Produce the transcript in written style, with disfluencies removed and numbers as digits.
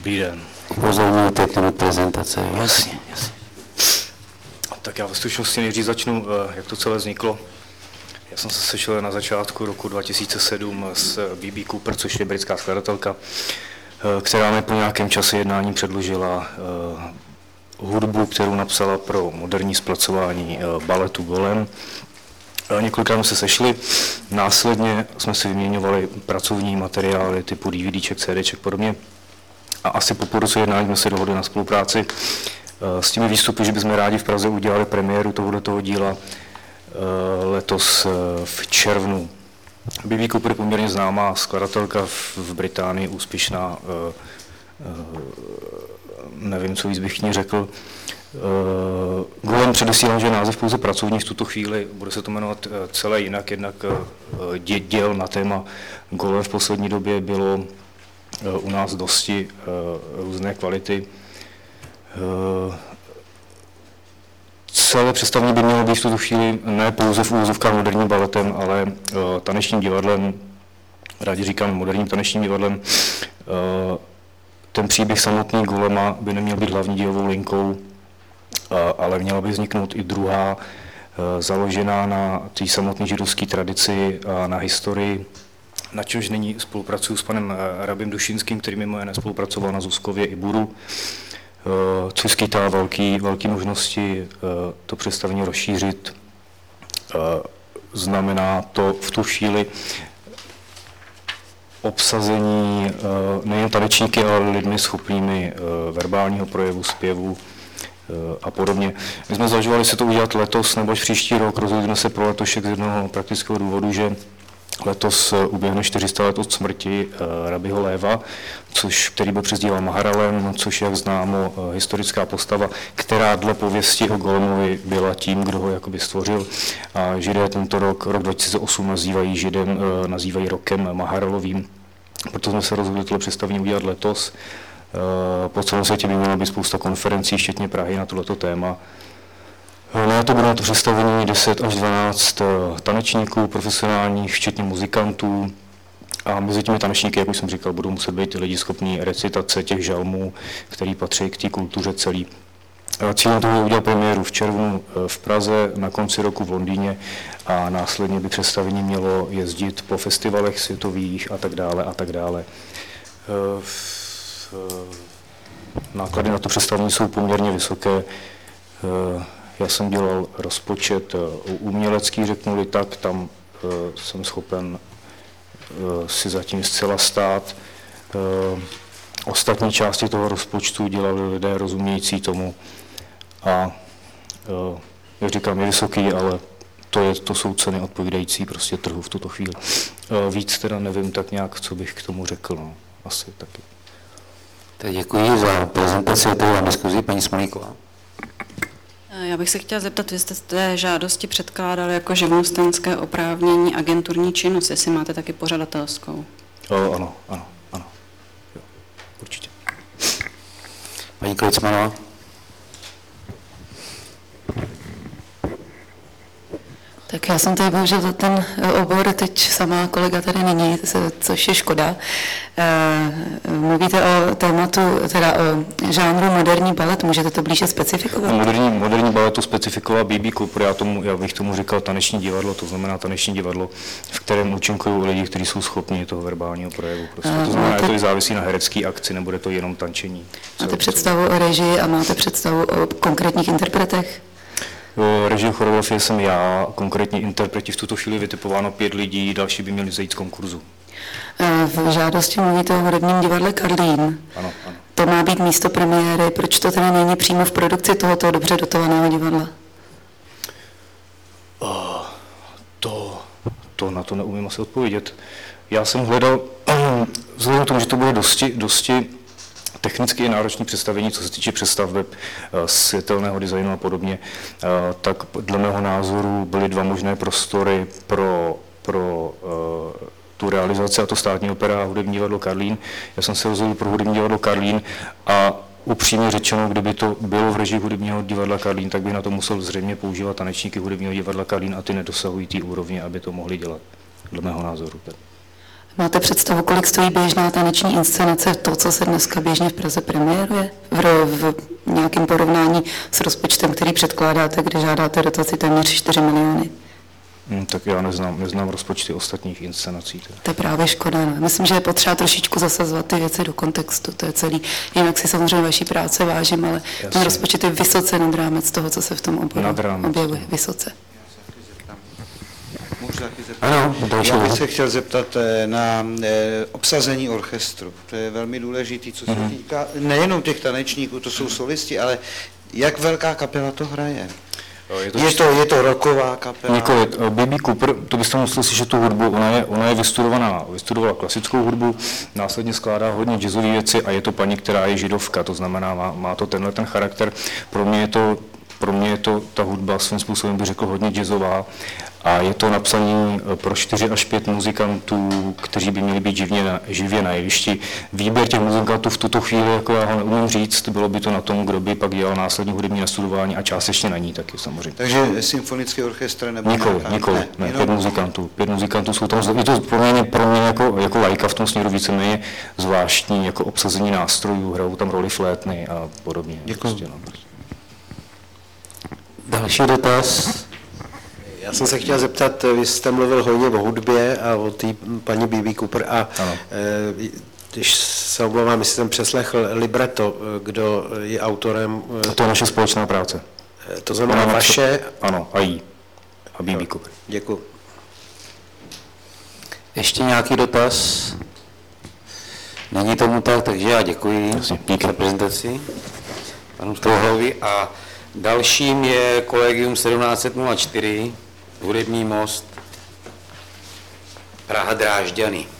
Dobrý den. Upozorňujte k prezentace. Jasně. Tak já ve stručnosti nejdřív začnu, jak to celé vzniklo. Já jsem se sešel na začátku roku 2007 s B.B. Cooper, což je britská skladatelka, která mi po nějakém čase jednání předložila hudbu, kterou napsala pro moderní zpracování baletu Golem. Několikrát jsme se sešli, následně jsme si vyměňovali pracovní materiály typu DVDček, CDček podobně. A asi po půl roce jednání jsme se dohodli na spolupráci s těmi výstupy, že bychom rádi v Praze udělali premiéru tohoto díla letos v červnu. B.B. Cooper je poměrně známá skladatelka v Británii, úspěšná, nevím, co víc bych k ní řekl. Golem předesílám, že název pouze pracovní v tuto chvíli, bude se to jmenovat celé jinak, jednak děl na téma Golem v poslední době bylo u nás dosti různé kvality. Celé představení by mělo být v tuto chvíli ne pouze v úvozovkách moderním baletem, ale tanečním divadlem, rádi říkám moderním tanečním divadlem. Ten příběh samotný Golema by neměl být hlavní dějovou linkou, ale měla by vzniknout i druhá, založená na té samotné židovské tradici a na historii, na čemž nyní spolupracuju s panem Rabim Dušinským, který mimo jiné spolupracoval na Zuzkově i Buru, což skýtá velké možnosti to představení rozšířit. Znamená to v tu chvíli obsazení nejen tanečníky, ale lidmi schopnými verbálního projevu, zpěvu a podobně. My jsme zvažovali se to udělat letos nebo až příští rok, rozhodli jsme se pro letošek z jednoho praktického důvodu, že letos uběhne 400 let od smrti Rabiho Léva, který byl přezdíván Maharalem, což, jak známo, historická postava, která dle pověsti o Golemovi byla tím, kdo ho jakoby stvořil. A Židé tento rok 2008, nazývají rokem Maharalovým. Proto jsme se rozhodli tohle představení udělat letos. Po celém světě by mělo být spousta konferencí, včetně Prahy, na tohleto téma. Na to bude na to představení 10 až 12 tanečníků profesionálních, včetně muzikantů. A mezi těmi tanečníky, jak už jsem říkal, budou muset být lidi schopní recitace těch žalmů, který patří k té kultuře celý. Cílem toho je udělat premiéru v červnu v Praze, na konci roku v Londýně a následně by představení mělo jezdit po festivalech světových a tak dále a tak dále. Náklady na to představení jsou poměrně vysoké. Já jsem dělal rozpočet umělecký, řeknu-li tak, tam jsem schopen si zatím zcela stát. Ostatní části toho rozpočtu dělali lidé rozumějící tomu a jak říkám, je vysoký, ale to jsou ceny odpovídající prostě trhu v tuto chvíli. Víc teda nevím tak nějak, co bych k tomu řekl, no, asi taky. Tak děkuji za prezentaci a diskuzi, paní Smolíková. Já bych se chtěla zeptat, vy jste z té žádosti předkládali jako živnostenské oprávnění agenturní činnost, jestli máte taky pořadatelskou? Ano, jo, určitě. Paní Klicmanová. Tak já jsem tady bohužel za ten obor, teď sama kolega tady není, což je škoda. Mluvíte o tématu, teda o žánru moderní balet, můžete to blíže specifikovat? Moderní baletu specifikoval B.B. Cooper, já bych tomu říkal taneční divadlo, to znamená taneční divadlo, v kterém účinkují lidi, kteří jsou schopni toho verbálního projevu. Prostě. To znamená, že to závisí na herecké akci, nebude to jenom tančení. Máte představu o režii a máte představu o konkrétních interpretech? Režii choreografie jsem já, konkrétní interpreti v tuto chvíli vytipováno 5 lidí, další by měli zajít z konkurzu. V žádosti mluvíte o hudebním divadle Karlín. Ano. To má být místo premiéry, proč to teda není přímo v produkci tohoto dobře dotovaného divadla? To na to neumím asi odpovědět. Já jsem hledal, vzhledem k tomu, že to bude dosti technicky i náročné představení, co se týče přestavby světelného designu a podobně, tak dle mého názoru byly 2 možné prostory pro tu realizaci, a to Státní opera a hudební divadlo Karlín. Já jsem se rozhodl pro hudební divadlo Karlín a upřímně řečeno, kdyby to bylo v režii hudebního divadla Karlín, tak by na to musel zřejmě používat tanečníky hudebního divadla Karlín a ty nedosahují té úrovně, aby to mohli dělat, dle mého názoru. Máte představu, kolik stojí běžná taneční inscenace, to, co se dneska běžně v Praze premiéruje? V nějakém porovnání s rozpočtem, který předkládáte, kde žádáte dotaci téměř 4 miliony? Tak já neznám rozpočty ostatních inscenací. To je právě škoda. Ne? Myslím, že je potřeba trošičku zasazovat ty věci do kontextu, to je celý. Jinak si samozřejmě vaší práce vážím, ale ten rozpočet je vysoce nad rámec toho, co se v tom oboru objevuje. Vysoce. Ano, já bych se chtěl zeptat na obsazení orchestru. To je velmi důležitý, co se týká nejenom těch tanečníků, to jsou solisti, ale jak velká kapela to hraje? Je to rocková kapela? Nikoli. B.B. Cooper, to byste musel slyšet tu hudbu, ona je vystudovala klasickou hudbu, následně skládá hodně jazzové věci a je to paní, která je židovka, to znamená, má to tenhle ten charakter. Pro mě je to ta hudba svým způsobem, bych řekl, hodně jazzová a je to napsaný pro 4 až 5 muzikantů, kteří by měli být živě na jevišti. Výběr těch muzikantů v tuto chvíli, jako já ho neumím říct, bylo by to na tom, kdo by pak dělal následní hudební nastudování a částečně na ní taky samozřejmě. Takže symfonický orchestr nebo Nikoli, ne, 5 muzikantů jsou tam. Je to pro mě jako laika v tom směru víceméně zvláštní, jako obsazení nástrojů, hrajou tam roli flétny a podobně. Děkuji. Další dotaz. Já jsem se chtěl zeptat, vy jste mluvil hodně o hudbě a o té paní B.B. Cooper a když se omlouvám, jestli jsem přeslechl libretto, kdo je autorem... To je naše společná práce. To znamená vaše... Ano, a jí. A B.B. Cooper. Děkuji. Ještě nějaký dotaz? Není tomu tak, takže já děkuji za prezentaci panu Strouhalovi a dalším je Kolegium 1704, Hudební most, Praha Drážďany.